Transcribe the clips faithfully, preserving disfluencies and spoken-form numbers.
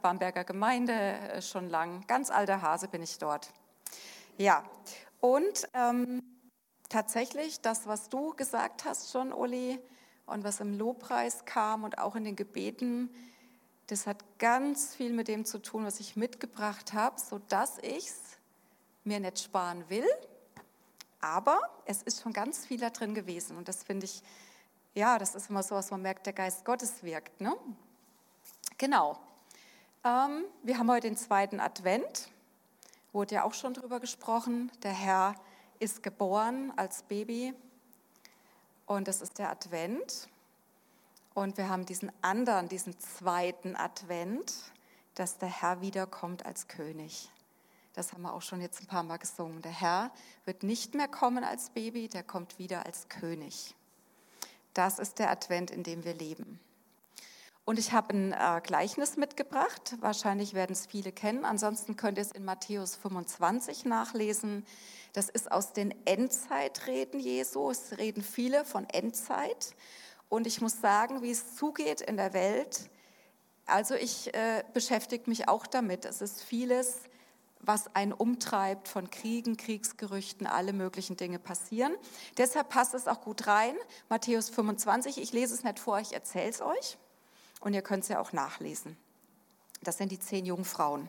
Bamberger Gemeinde, äh, schon lang, ganz alter Hase bin ich dort. Ja, und ähm, tatsächlich das, was du gesagt hast schon, Uli, und was im Lobpreis kam und auch in den Gebeten, das hat ganz viel mit dem zu tun, was ich mitgebracht habe, sodass ich es mir nicht sparen will, aber es ist schon ganz viel da drin gewesen. Und das finde ich, ja, das ist immer so, was man merkt, der Geist Gottes wirkt, ne? Genau. Ähm, wir haben heute den zweiten Advent, wurde ja auch schon drüber gesprochen. Der Herr ist geboren als Baby und das ist der Advent. Und wir haben diesen anderen, diesen zweiten Advent, dass der Herr wiederkommt als König. Das haben wir auch schon jetzt ein paar Mal gesungen. Der Herr wird nicht mehr kommen als Baby, der kommt wieder als König. Das ist der Advent, in dem wir leben. Und ich habe ein äh, Gleichnis mitgebracht. Wahrscheinlich werden es viele kennen. Ansonsten könnt ihr es in Matthäus fünfundzwanzig nachlesen. Das ist aus den Endzeitreden Jesu. Es reden viele von Endzeit. Und ich muss sagen, wie es zugeht in der Welt. Also ich äh, beschäftige mich auch damit. Es ist vieles, was einen umtreibt, von Kriegen, Kriegsgerüchten, alle möglichen Dinge passieren. Deshalb passt es auch gut rein. Matthäus fünfundzwanzig, ich lese es nicht vor, ich erzähle es euch. Und ihr könnt es ja auch nachlesen. Das sind die zehn Jungfrauen,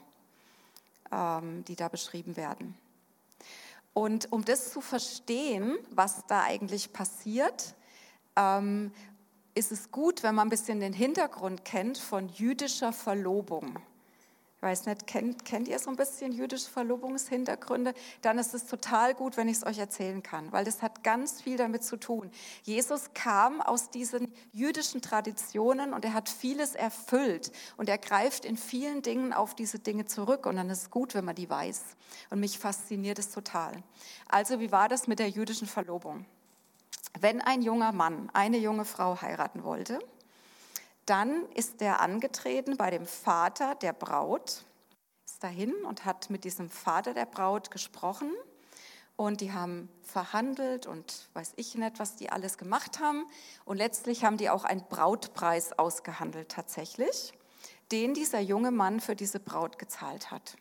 ähm, die da beschrieben werden. Und um das zu verstehen, was da eigentlich passiert, ähm, ist es gut, wenn man ein bisschen den Hintergrund kennt von jüdischer Verlobung. Ich weiß nicht, kennt, kennt ihr so ein bisschen jüdische Verlobungshintergründe? Dann ist es total gut, wenn ich es euch erzählen kann, weil das hat ganz viel damit zu tun. Jesus kam aus diesen jüdischen Traditionen und er hat vieles erfüllt und er greift in vielen Dingen auf diese Dinge zurück und dann ist es gut, wenn man die weiß. Und mich fasziniert es total. Also wie war das mit der jüdischen Verlobung? Wenn ein junger Mann eine junge Frau heiraten wollte, dann ist er angetreten bei dem Vater der Braut, ist dahin und hat mit diesem Vater der Braut gesprochen und die haben verhandelt und weiß ich nicht, was die alles gemacht haben und letztlich haben die auch einen Brautpreis ausgehandelt tatsächlich, den dieser junge Mann für diese Braut gezahlt hat.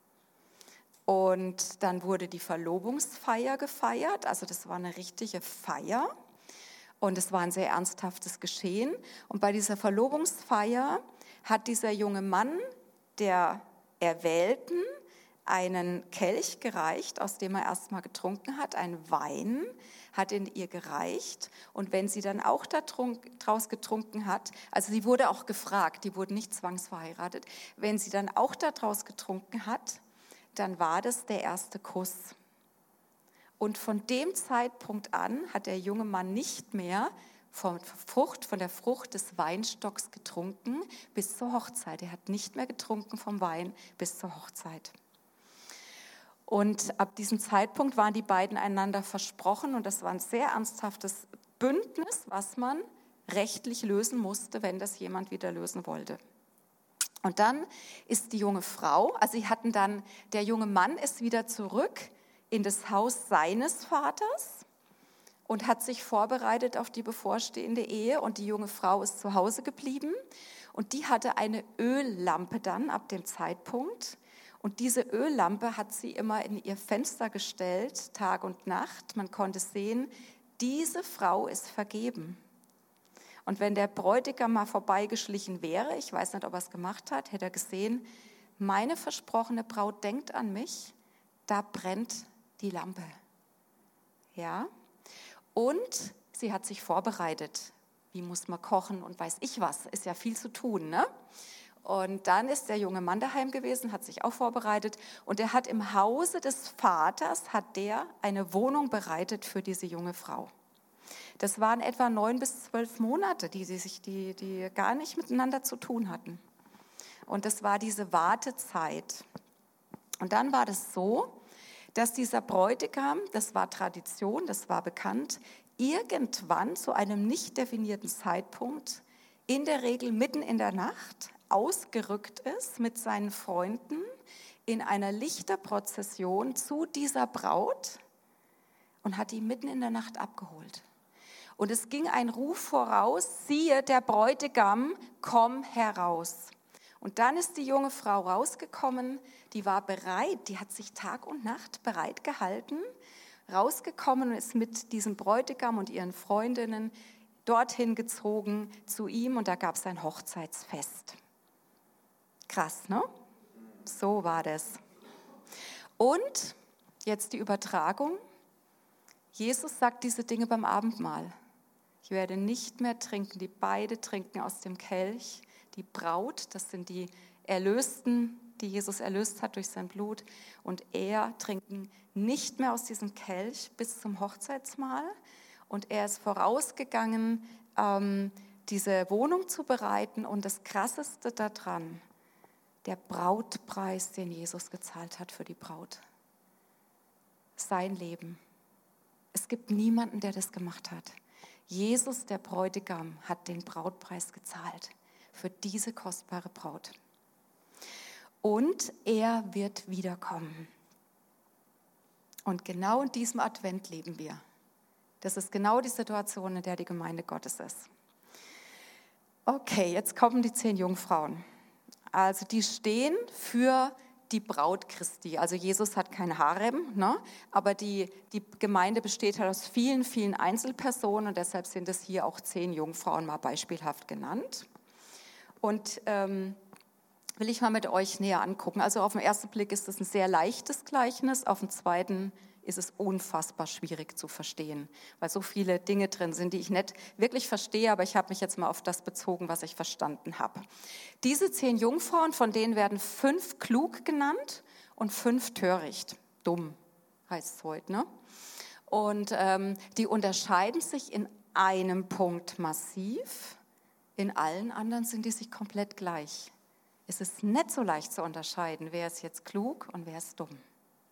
Und dann wurde die Verlobungsfeier gefeiert, also das war eine richtige Feier. Und es war ein sehr ernsthaftes Geschehen. Und bei dieser Verlobungsfeier hat dieser junge Mann der Erwählten einen Kelch gereicht, aus dem er erstmal getrunken hat, einen Wein, hat ihn ihr gereicht. Und wenn sie dann auch daraus getrunken hat, also sie wurde auch gefragt, die wurden nicht zwangsverheiratet, wenn sie dann auch daraus getrunken hat, dann war das der erste Kuss. Und von dem Zeitpunkt an hat der junge Mann nicht mehr von, Frucht, von der Frucht des Weinstocks getrunken bis zur Hochzeit. Er hat nicht mehr getrunken vom Wein bis zur Hochzeit. Und ab diesem Zeitpunkt waren die beiden einander versprochen und das war ein sehr ernsthaftes Bündnis, was man rechtlich lösen musste, wenn das jemand wieder lösen wollte. Und dann ist die junge Frau, also sie hatten dann, der junge Mann ist wieder zurück in das Haus seines Vaters und hat sich vorbereitet auf die bevorstehende Ehe und die junge Frau ist zu Hause geblieben und die hatte eine Öllampe dann ab dem Zeitpunkt und diese Öllampe hat sie immer in ihr Fenster gestellt, Tag und Nacht. Man konnte sehen, diese Frau ist vergeben. Und wenn der Bräutigam mal vorbeigeschlichen wäre, ich weiß nicht, ob er es gemacht hat, hätte er gesehen, meine versprochene Braut denkt an mich, da brennt die Lampe. Ja? Und sie hat sich vorbereitet. Wie muss man kochen und weiß ich was? Ist ja viel zu tun, ne? Und dann ist der junge Mann daheim gewesen, hat sich auch vorbereitet und er hat im Hause des Vaters, hat der eine Wohnung bereitet für diese junge Frau. Das waren etwa neun bis zwölf Monate, die sie sich, die, die gar nicht miteinander zu tun hatten. Und das war diese Wartezeit. Und dann war das so, dass dieser Bräutigam, das war Tradition, das war bekannt, irgendwann zu einem nicht definierten Zeitpunkt, in der Regel mitten in der Nacht, ausgerückt ist mit seinen Freunden in einer Lichterprozession zu dieser Braut und hat die mitten in der Nacht abgeholt. Und es ging ein Ruf voraus, siehe, der Bräutigam, komm heraus. Und dann ist die junge Frau rausgekommen, die war bereit, die hat sich Tag und Nacht bereit gehalten, rausgekommen und ist mit diesem Bräutigam und ihren Freundinnen dorthin gezogen zu ihm und da gab es ein Hochzeitsfest. Krass, ne? So war das. Und jetzt die Übertragung. Jesus sagt diese Dinge beim Abendmahl. Ich werde nicht mehr trinken, die beide trinken aus dem Kelch. Die Braut, das sind die Erlösten, die Jesus erlöst hat durch sein Blut. Und er trinken nicht mehr aus diesem Kelch bis zum Hochzeitsmahl. Und er ist vorausgegangen, ähm, diese Wohnung zu bereiten. Und das Krasseste daran, der Brautpreis, den Jesus gezahlt hat für die Braut. Sein Leben. Es gibt niemanden, der das gemacht hat. Jesus, der Bräutigam, hat den Brautpreis gezahlt für diese kostbare Braut. Und er wird wiederkommen. Und genau in diesem Advent leben wir. Das ist genau die Situation, in der die Gemeinde Gottes ist. Okay, jetzt kommen die zehn Jungfrauen. Also die stehen für die Braut Christi. Also Jesus hat kein Harem, ne? Aber die, die Gemeinde besteht halt aus vielen, vielen Einzelpersonen und deshalb sind es hier auch zehn Jungfrauen mal beispielhaft genannt. Und ähm, will ich mal mit euch näher angucken. Also auf den ersten Blick ist es ein sehr leichtes Gleichnis, auf den zweiten ist es unfassbar schwierig zu verstehen, weil so viele Dinge drin sind, die ich nicht wirklich verstehe, aber ich habe mich jetzt mal auf das bezogen, was ich verstanden habe. Diese zehn Jungfrauen, von denen werden fünf klug genannt und fünf töricht. Dumm heißt es heute, ne? Und ähm, die unterscheiden sich in einem Punkt massiv, in allen anderen sind die sich komplett gleich. Es ist nicht so leicht zu unterscheiden, wer ist jetzt klug und wer ist dumm.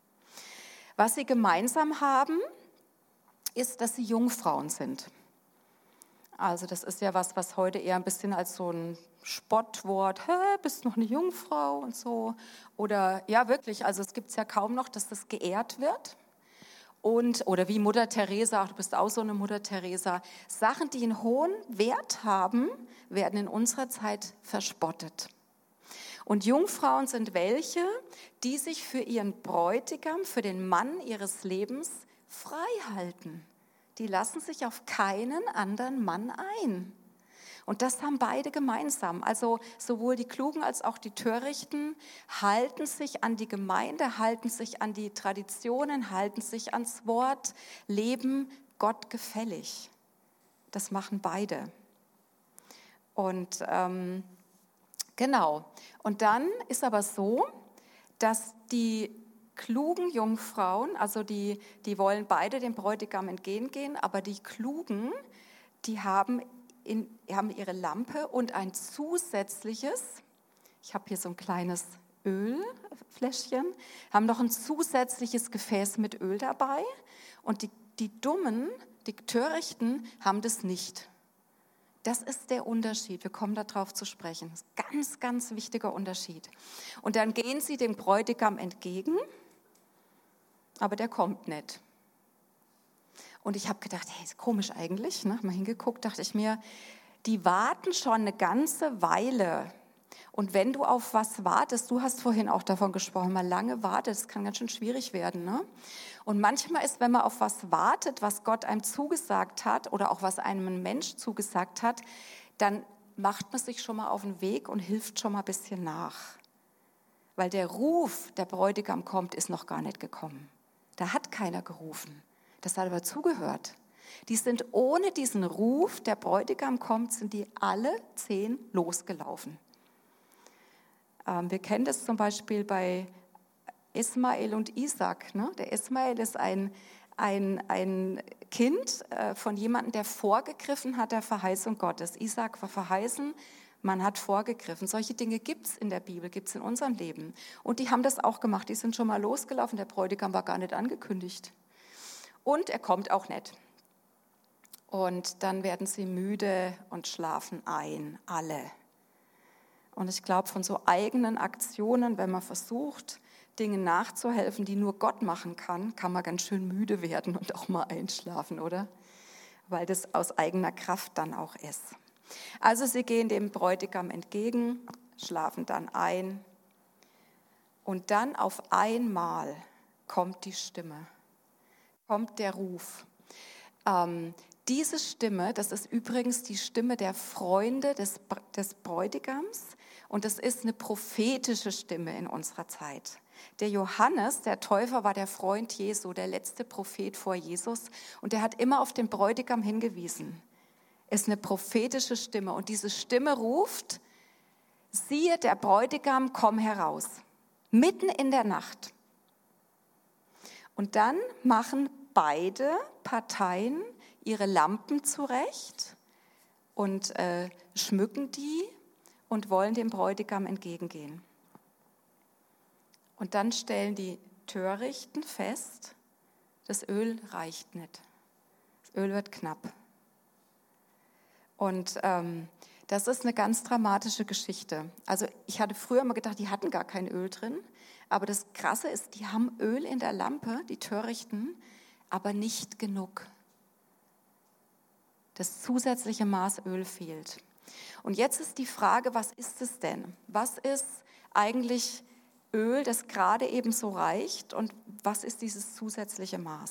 Was sie gemeinsam haben, ist, dass sie Jungfrauen sind. Also das ist ja was, was heute eher ein bisschen als so ein Spottwort, hä, bist noch eine Jungfrau und so. Oder ja wirklich, also es gibt es ja kaum noch, dass das geehrt wird. Und, oder wie Mutter Teresa, ach, du bist auch so eine Mutter Teresa. Sachen, die einen hohen Wert haben, werden in unserer Zeit verspottet. Und Jungfrauen sind welche, die sich für ihren Bräutigam, für den Mann ihres Lebens frei halten. Die lassen sich auf keinen anderen Mann ein. Und das haben beide gemeinsam. Also sowohl die Klugen als auch die Törichten halten sich an die Gemeinde, halten sich an die Traditionen, halten sich ans Wort, leben Gott gefällig. Das machen beide. Und ähm, genau. Und dann ist aber so, dass die klugen Jungfrauen, also die, die wollen beide dem Bräutigam entgegengehen, aber die Klugen, die haben, in, haben ihre Lampe und ein zusätzliches, ich habe hier so ein kleines Ölfläschchen, haben noch ein zusätzliches Gefäß mit Öl dabei und die, die Dummen, die Törichten haben das nicht. Das ist der Unterschied. Wir kommen darauf zu sprechen. Das ist ein ganz, ganz wichtiger Unterschied. Und dann gehen sie dem Bräutigam entgegen, aber der kommt nicht. Und ich habe gedacht, hey, ist komisch eigentlich. Ne? Mal hingeguckt, dachte ich mir, die warten schon eine ganze Weile. Und wenn du auf was wartest, du hast vorhin auch davon gesprochen, mal lange wartet, das kann ganz schön schwierig werden. Ne? Und manchmal ist, wenn man auf was wartet, was Gott einem zugesagt hat oder auch was einem ein Mensch zugesagt hat, dann macht man sich schon mal auf den Weg und hilft schon mal ein bisschen nach. Weil der Ruf, der Bräutigam kommt, ist noch gar nicht gekommen. Da hat keiner gerufen. Das hat aber zugehört. Die sind ohne diesen Ruf, der Bräutigam kommt, sind die alle zehn losgelaufen. Ähm, wir kennen das zum Beispiel bei Ismael und Isaac. Ne? Der Ismael ist ein, ein, ein Kind äh, von jemandem, der vorgegriffen hat der Verheißung Gottes. Isaac war verheißen, man hat vorgegriffen. Solche Dinge gibt es in der Bibel, gibt es in unserem Leben. Und die haben das auch gemacht. Die sind schon mal losgelaufen. Der Bräutigam war gar nicht angekündigt. Und er kommt auch nicht. Und dann werden sie müde und schlafen ein, alle. Und ich glaube, von so eigenen Aktionen, wenn man versucht, Dingen nachzuhelfen, die nur Gott machen kann, kann man ganz schön müde werden und auch mal einschlafen, oder? Weil das aus eigener Kraft dann auch ist. Also sie gehen dem Bräutigam entgegen, schlafen dann ein. Und dann auf einmal kommt die Stimme, kommt der Ruf. Ähm, diese Stimme, das ist übrigens die Stimme der Freunde des, des Bräutigams und das ist eine prophetische Stimme in unserer Zeit. Der Johannes, der Täufer, war der Freund Jesu, der letzte Prophet vor Jesus und der hat immer auf den Bräutigam hingewiesen. Ist eine prophetische Stimme und diese Stimme ruft, siehe, der Bräutigam, komm heraus, mitten in der Nacht. Und dann machen beide Parteien ihre Lampen zurecht und äh, schmücken die und wollen dem Bräutigam entgegengehen. Und dann stellen die Törichten fest, das Öl reicht nicht. Das Öl wird knapp. Und ähm, das ist eine ganz dramatische Geschichte. Also ich hatte früher immer gedacht, die hatten gar kein Öl drin. Aber das Krasse ist, die haben Öl in der Lampe, die Törichten, aber nicht genug. Das zusätzliche Maß Öl fehlt. Und jetzt ist die Frage, was ist es denn? Was ist eigentlich Öl, das gerade eben so reicht? Und was ist dieses zusätzliche Maß?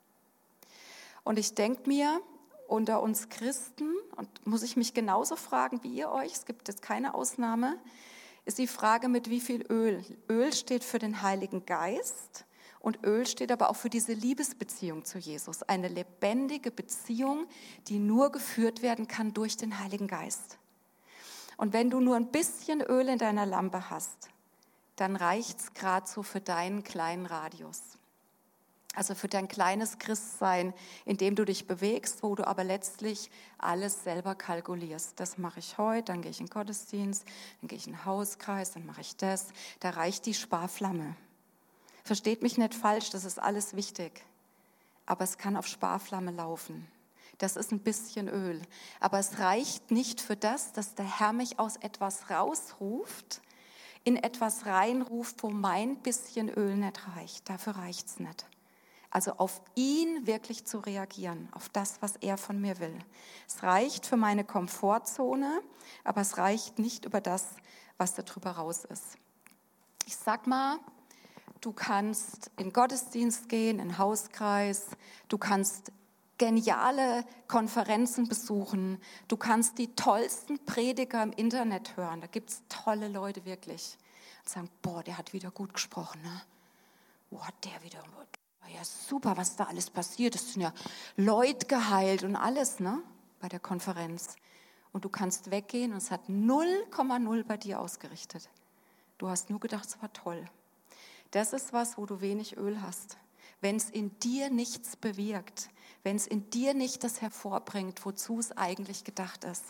Und ich denke mir, unter uns Christen, und muss ich mich genauso fragen wie ihr euch, es gibt jetzt keine Ausnahme, ist die Frage, mit wie viel Öl. Öl steht für den Heiligen Geist und Öl steht aber auch für diese Liebesbeziehung zu Jesus. Eine lebendige Beziehung, die nur geführt werden kann durch den Heiligen Geist. Und wenn du nur ein bisschen Öl in deiner Lampe hast, dann reicht es gerade so für deinen kleinen Radius. Also für dein kleines Christsein, in dem du dich bewegst, wo du aber letztlich alles selber kalkulierst. Das mache ich heute, dann gehe ich in den Gottesdienst, dann gehe ich in den Hauskreis, dann mache ich das. Da reicht die Sparflamme. Versteht mich nicht falsch, das ist alles wichtig. Aber es kann auf Sparflamme laufen. Das ist ein bisschen Öl. Aber es reicht nicht für das, dass der Herr mich aus etwas rausruft, in etwas reinruft, wo mein bisschen Öl nicht reicht. Dafür reicht es nicht. Also auf ihn wirklich zu reagieren, auf das, was er von mir will. Es reicht für meine Komfortzone, aber es reicht nicht über das, was da drüber raus ist. Ich sag mal, du kannst in Gottesdienst gehen, in Hauskreis, du kannst geniale Konferenzen besuchen, du kannst die tollsten Prediger im Internet hören, da gibt es tolle Leute wirklich. Und sagen, boah, der hat wieder gut gesprochen, ne? Boah, hat der wieder... Ja, super, was da alles passiert. Es sind ja Leute geheilt und alles, ne, bei der Konferenz. Und du kannst weggehen und es hat null Komma null bei dir ausgerichtet. Du hast nur gedacht, es war toll. Das ist was, wo du wenig Öl hast. Wenn es in dir nichts bewirkt, wenn es in dir nicht das hervorbringt, wozu es eigentlich gedacht ist.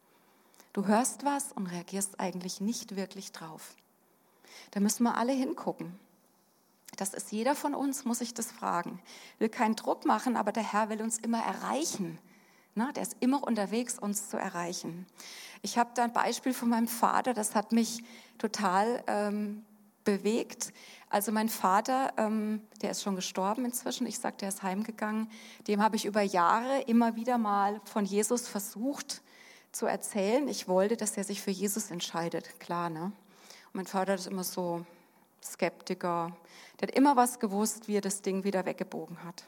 Du hörst was und reagierst eigentlich nicht wirklich drauf. Da müssen wir alle hingucken. Das ist jeder von uns, muss sich das fragen. Ich will keinen Druck machen, aber der Herr will uns immer erreichen. Na, der ist immer unterwegs, uns zu erreichen. Ich habe da ein Beispiel von meinem Vater, das hat mich total ähm, bewegt. Also mein Vater, ähm, der ist schon gestorben inzwischen, ich sage, der ist heimgegangen. Dem habe ich über Jahre immer wieder mal von Jesus versucht zu erzählen. Ich wollte, dass er sich für Jesus entscheidet, klar, ne? Und mein Vater ist immer so... Skeptiker, der hat immer was gewusst, wie er das Ding wieder weggebogen hat.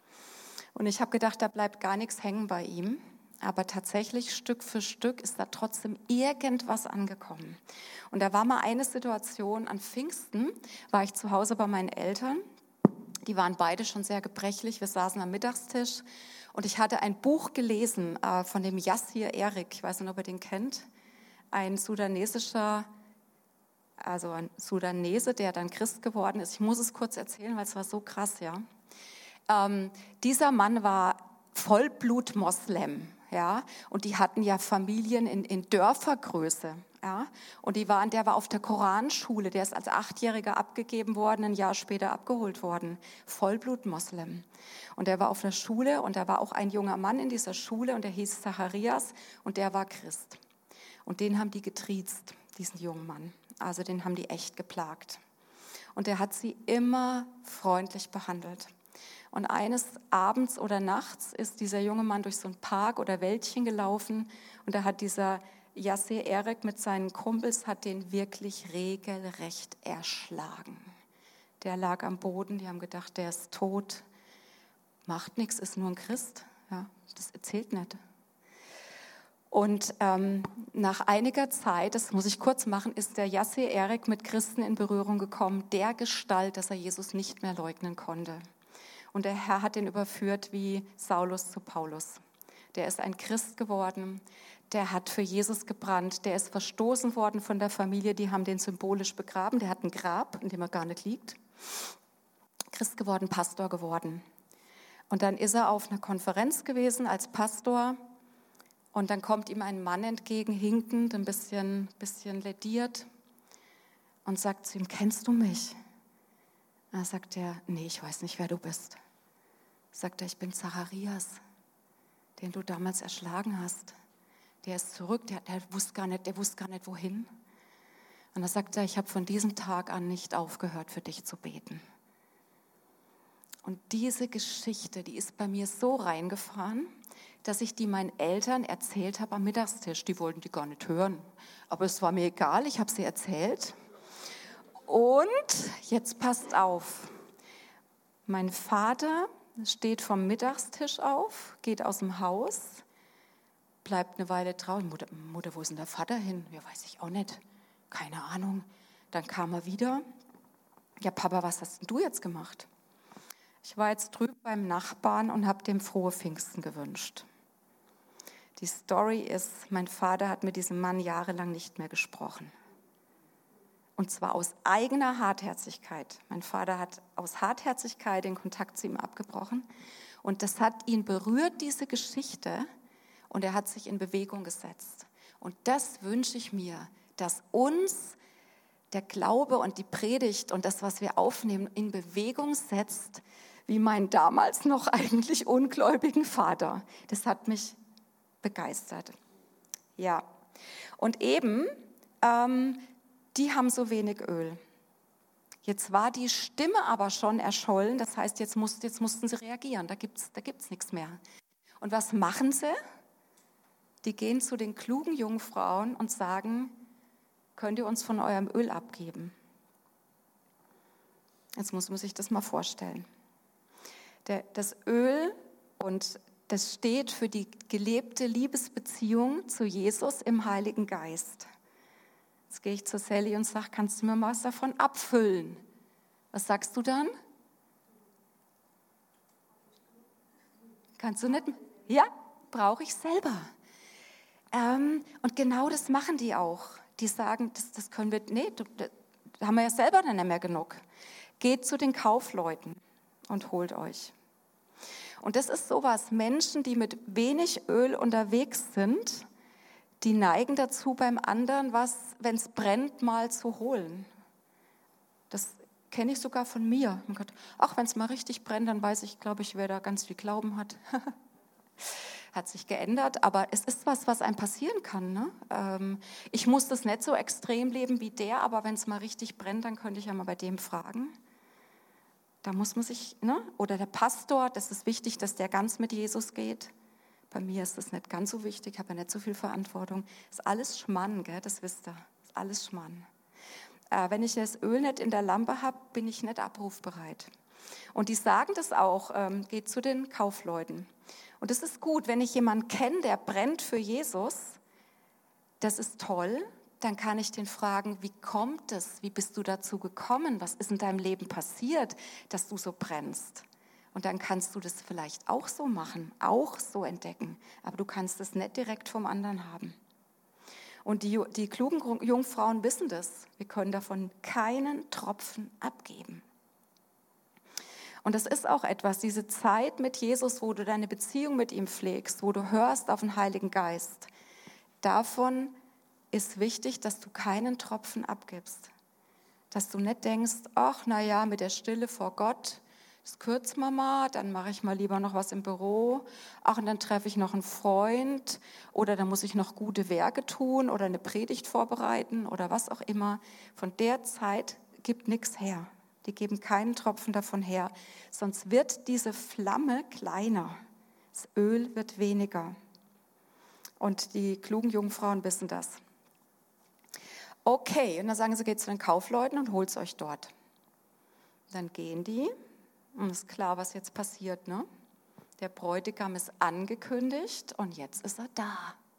Und ich habe gedacht, da bleibt gar nichts hängen bei ihm. Aber tatsächlich Stück für Stück ist da trotzdem irgendwas angekommen. Und da war mal eine Situation, an Pfingsten war ich zu Hause bei meinen Eltern. Die waren beide schon sehr gebrechlich. Wir saßen am Mittagstisch und ich hatte ein Buch gelesen äh, von dem Yassir Erik. Ich weiß nicht, ob ihr den kennt. Ein sudanesischer Also ein Sudanese, der dann Christ geworden ist. Ich muss es kurz erzählen, weil es war so krass, ja. Ähm, dieser Mann war Vollblut-Moslem, ja. Und die hatten ja Familien in, in Dörfergröße, ja. Und die waren, der war auf der Koranschule, der ist als Achtjähriger abgegeben worden, ein Jahr später abgeholt worden. Vollblut-Moslem. Und der war auf der Schule und da war auch ein junger Mann in dieser Schule und der hieß Zacharias und der war Christ. Und den haben die getriezt, diesen jungen Mann. Also den haben die echt geplagt. Und er hat sie immer freundlich behandelt. Und eines Abends oder nachts ist dieser junge Mann durch so einen Park oder Wäldchen gelaufen und da hat dieser Yasser Erik mit seinen Kumpels hat den wirklich regelrecht erschlagen. Der lag am Boden, die haben gedacht, der ist tot. Macht nichts, ist nur ein Christ. Ja, das erzählt nicht. Und ähm, nach einiger Zeit, das muss ich kurz machen, ist der Yasser Erik mit Christen in Berührung gekommen, der Gestalt, dass er Jesus nicht mehr leugnen konnte. Und der Herr hat ihn überführt wie Saulus zu Paulus. Der ist ein Christ geworden, der hat für Jesus gebrannt, der ist verstoßen worden von der Familie, die haben den symbolisch begraben, der hat ein Grab, in dem er gar nicht liegt. Christ geworden, Pastor geworden. Und dann ist er auf einer Konferenz gewesen als Pastor und dann kommt ihm ein Mann entgegen, hinkend, ein bisschen, bisschen lediert und sagt zu ihm, kennst du mich? Da sagt er, nee, ich weiß nicht, wer du bist. Sagt er, ich bin Zacharias, den du damals erschlagen hast. Der ist zurück, der, der, wusste gar nicht, der wusste gar nicht, wohin. Und da sagt er, ich habe von diesem Tag an nicht aufgehört, für dich zu beten. Und diese Geschichte, die ist bei mir so reingefahren, dass ich die meinen Eltern erzählt habe am Mittagstisch. Die wollten die gar nicht hören, aber es war mir egal, ich habe sie erzählt. Und jetzt passt auf, mein Vater steht vom Mittagstisch auf, geht aus dem Haus, bleibt eine Weile draußen. Mutter, Mutter, wo ist denn der Vater hin? Ja, weiß ich auch nicht. Keine Ahnung. Dann kam er wieder. Ja, Papa, was hast denn du jetzt gemacht? Ich war jetzt drüben beim Nachbarn und habe dem frohe Pfingsten gewünscht. Die Story ist, mein Vater hat mit diesem Mann jahrelang nicht mehr gesprochen. Und zwar aus eigener Hartherzigkeit. Mein Vater hat aus Hartherzigkeit den Kontakt zu ihm abgebrochen. Und das hat ihn berührt, diese Geschichte. Und er hat sich in Bewegung gesetzt. Und das wünsche ich mir, dass uns der Glaube und die Predigt und das, was wir aufnehmen, in Bewegung setzt, wie mein damals noch eigentlich ungläubigen Vater. Das hat mich begeistert. Ja, und eben, ähm, die haben so wenig Öl. Jetzt war die Stimme aber schon erschollen, das heißt, jetzt, muss, jetzt mussten sie reagieren, da gibt es da gibt's nichts mehr. Und was machen sie? Die gehen zu den klugen Jungfrauen und sagen, könnt ihr uns von eurem Öl abgeben? Jetzt muss man sich das mal vorstellen. Der, das Öl, und das steht für die gelebte Liebesbeziehung zu Jesus im Heiligen Geist. Jetzt gehe ich zu Sally und sage, kannst du mir mal was davon abfüllen? Was sagst du dann? Kannst du nicht? Ja, brauche ich selber. Ähm, und genau das machen die auch. Die sagen, das, das können wir, nee, das haben wir ja selber dann nicht mehr genug. Geht zu den Kaufleuten und holt euch. Und das ist sowas, Menschen, die mit wenig Öl unterwegs sind, die neigen dazu, beim anderen was, wenn es brennt, mal zu holen. Das kenne ich sogar von mir. Ach, wenn es mal richtig brennt, dann weiß ich, glaube ich, wer da ganz viel Glauben hat. Hat sich geändert, aber es ist was, was einem passieren kann. Ne? Ähm, ich muss das nicht so extrem leben wie der, aber wenn es mal richtig brennt, dann könnte ich ja mal bei dem fragen. Da muss man sich, ne? Oder der Pastor, das ist wichtig, dass der ganz mit Jesus geht. Bei mir ist das nicht ganz so wichtig, ich habe ja nicht so viel Verantwortung. Ist alles Schmarrn, gell? Das wisst ihr, ist alles Schmarrn. Äh, wenn ich das Öl nicht in der Lampe habe, bin ich nicht abrufbereit. Und die sagen das auch, ähm, geht zu den Kaufleuten. Und es ist gut, wenn ich jemanden kenne, der brennt für Jesus, das ist toll, dann kann ich den fragen, wie kommt es, wie bist du dazu gekommen, was ist in deinem Leben passiert, dass du so brennst? Und dann kannst du das vielleicht auch so machen, auch so entdecken, aber du kannst es nicht direkt vom anderen haben. Und die, die klugen Jungfrauen wissen das, wir können davon keinen Tropfen abgeben. Und das ist auch etwas, diese Zeit mit Jesus, wo du deine Beziehung mit ihm pflegst, wo du hörst auf den Heiligen Geist, davon ist wichtig, dass du keinen Tropfen abgibst. Dass du nicht denkst, ach, na ja, mit der Stille vor Gott, das kürzen wir mal, dann mache ich mal lieber noch was im Büro, ach, und dann treffe ich noch einen Freund oder dann muss ich noch gute Werke tun oder eine Predigt vorbereiten oder was auch immer. Von der Zeit gibt nichts her. Die geben keinen Tropfen davon her, sonst wird diese Flamme kleiner, das Öl wird weniger. Und die klugen Jungfrauen wissen das. Okay, und dann sagen sie, geht zu den Kaufleuten und holt es euch dort. Dann gehen die und ist klar, was jetzt passiert, ne? Der Bräutigam ist angekündigt und jetzt ist er da.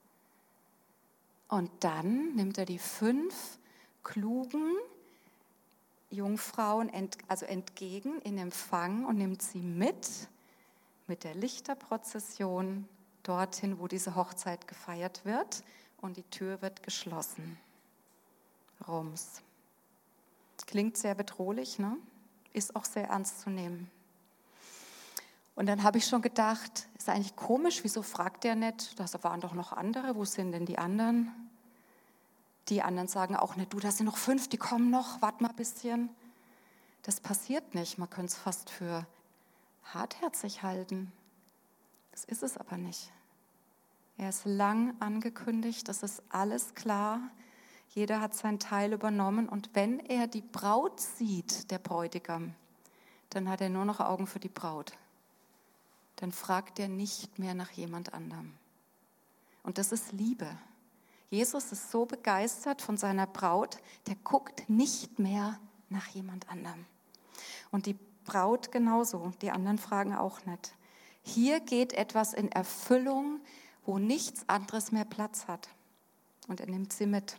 Und dann nimmt er die fünf klugen Jungfrauen ent, also entgegen in Empfang und nimmt sie mit, mit der Lichterprozession dorthin, wo diese Hochzeit gefeiert wird und die Tür wird geschlossen. Rums. Klingt sehr bedrohlich, ne? Ist auch sehr ernst zu nehmen. Und dann habe ich schon gedacht, ist eigentlich komisch, wieso fragt der nicht? Da waren doch noch andere, wo sind denn die anderen? Die anderen sagen auch nicht, du, da sind noch fünf, die kommen noch, warte mal ein bisschen. Das passiert nicht, man könnte es fast für hartherzig halten. Das ist es aber nicht. Er ist lang angekündigt, das ist alles klar. Jeder hat seinen Teil übernommen und wenn er die Braut sieht, der Bräutigam, dann hat er nur noch Augen für die Braut. Dann fragt er nicht mehr nach jemand anderem. Und das ist Liebe. Jesus ist so begeistert von seiner Braut, der guckt nicht mehr nach jemand anderem. Und die Braut genauso, die anderen fragen auch nicht. Hier geht etwas in Erfüllung, wo nichts anderes mehr Platz hat. Und er nimmt sie mit.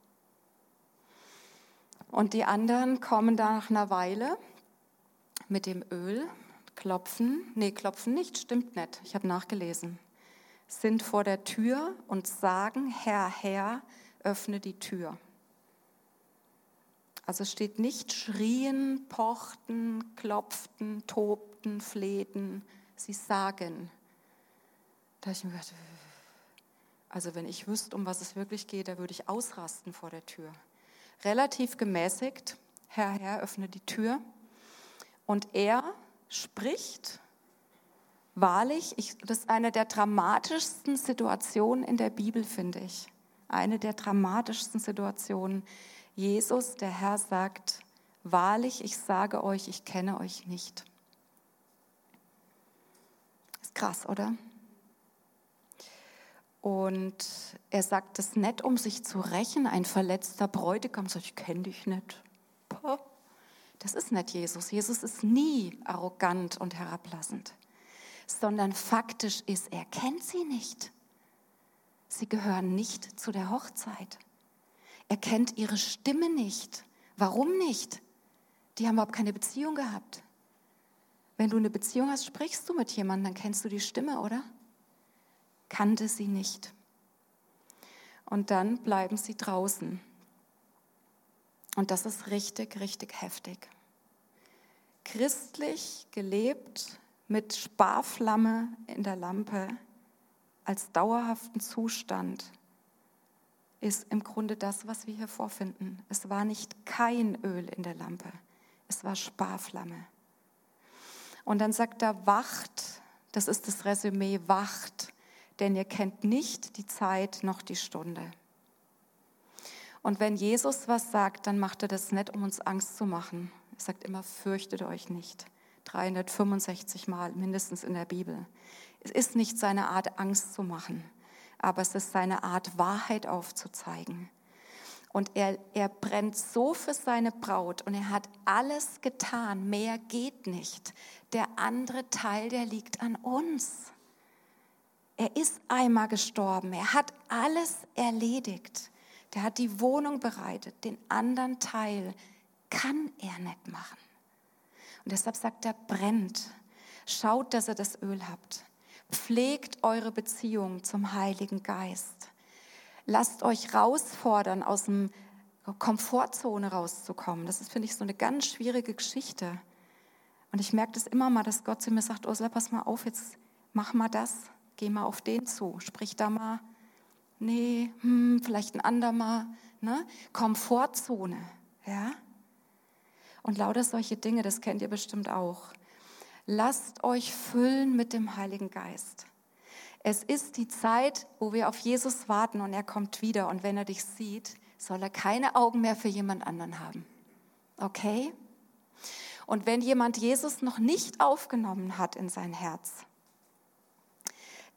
Und die anderen kommen da nach einer Weile mit dem Öl, klopfen, nee, klopfen nicht, stimmt nicht, ich habe nachgelesen, sind vor der Tür und sagen, Herr, Herr, öffne die Tür. Also es steht nicht schrien, pochten, klopften, tobten, flehten, sie sagen. Da habe ich mir gedacht, also wenn ich wüsste, um was es wirklich geht, da würde ich ausrasten vor der Tür. Relativ gemäßigt, Herr, Herr, öffne die Tür. Und er spricht, wahrlich, ich, das ist eine der dramatischsten Situationen in der Bibel, finde ich. Eine der dramatischsten Situationen. Jesus, der Herr, sagt, wahrlich, ich sage euch, ich kenne euch nicht. Ist krass, oder? Und er sagt es nicht, um sich zu rächen. Ein verletzter Bräutigam sagt, ich kenne dich nicht. Das ist nicht Jesus. Jesus ist nie arrogant und herablassend, sondern faktisch ist, er kennt sie nicht. Sie gehören nicht zu der Hochzeit. Er kennt ihre Stimme nicht. Warum nicht? Die haben überhaupt keine Beziehung gehabt. Wenn du eine Beziehung hast, sprichst du mit jemandem, dann kennst du die Stimme, oder? Kannte sie nicht. Und dann bleiben sie draußen. Und das ist richtig, richtig heftig. Christlich gelebt mit Sparflamme in der Lampe als dauerhaften Zustand ist im Grunde das, was wir hier vorfinden. Es war nicht kein Öl in der Lampe, es war Sparflamme. Und dann sagt er, wacht, das ist das Resümee, wacht, denn ihr kennt nicht die Zeit noch die Stunde. Und wenn Jesus was sagt, dann macht er das nicht, um uns Angst zu machen. Er sagt immer, fürchtet euch nicht. dreihundertfünfundsechzig Mal mindestens in der Bibel. Es ist nicht seine Art, Angst zu machen, aber es ist seine Art, Wahrheit aufzuzeigen. Und er, er brennt so für seine Braut und er hat alles getan, mehr geht nicht. Der andere Teil, der liegt an uns. Er ist einmal gestorben, er hat alles erledigt. Der hat die Wohnung bereitet, den anderen Teil kann er nicht machen. Und deshalb sagt er, brennt, schaut, dass ihr das Öl habt. Pflegt eure Beziehung zum Heiligen Geist. Lasst euch herausfordern, aus der Komfortzone rauszukommen. Das ist, finde ich, so eine ganz schwierige Geschichte. Und ich merke das immer mal, dass Gott zu mir sagt, Ursula, pass mal auf, jetzt mach mal das, geh mal auf den zu, sprich da mal, nee, hm, vielleicht ein andermal, ne? Komfortzone, ja? Und lauter solche Dinge, das kennt ihr bestimmt auch. Lasst euch füllen mit dem Heiligen Geist. Es ist die Zeit, wo wir auf Jesus warten und er kommt wieder. Und wenn er dich sieht, soll er keine Augen mehr für jemand anderen haben. Okay? Und wenn jemand Jesus noch nicht aufgenommen hat in sein Herz,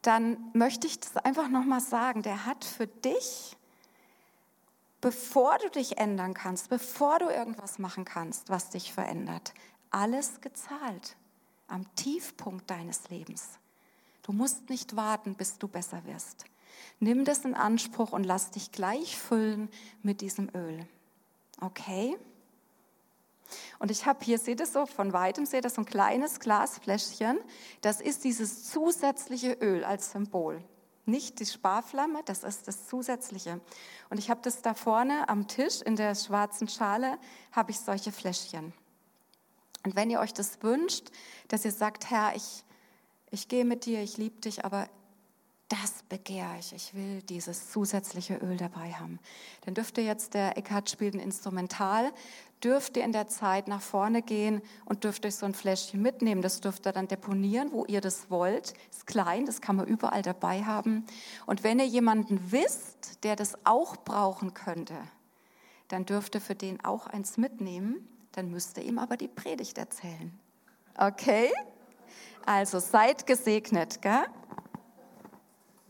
dann möchte ich das einfach nochmal sagen. Der hat für dich, bevor du dich ändern kannst, bevor du irgendwas machen kannst, was dich verändert, alles gezahlt. Am Tiefpunkt deines Lebens. Du musst nicht warten, bis du besser wirst. Nimm das in Anspruch und lass dich gleich füllen mit diesem Öl. Okay? Und ich habe hier, seht ihr so, von weitem seht ihr so ein kleines Glasfläschchen. Das ist dieses zusätzliche Öl als Symbol. Nicht die Sparflamme, das ist das Zusätzliche. Und ich habe das da vorne am Tisch in der schwarzen Schale, habe ich solche Fläschchen. Und wenn ihr euch das wünscht, dass ihr sagt, Herr, ich, ich gehe mit dir, ich liebe dich, aber das begehre ich, ich will dieses zusätzliche Öl dabei haben. Dann dürft ihr jetzt, der Eckhard spielt ein Instrumental, dürft ihr in der Zeit nach vorne gehen und dürft euch so ein Fläschchen mitnehmen. Das dürft ihr dann deponieren, wo ihr das wollt. Ist klein, das kann man überall dabei haben. Und wenn ihr jemanden wisst, der das auch brauchen könnte, dann dürft ihr für den auch eins mitnehmen. Dann müsst ihr ihm aber die Predigt erzählen. Okay? Also seid gesegnet, gell?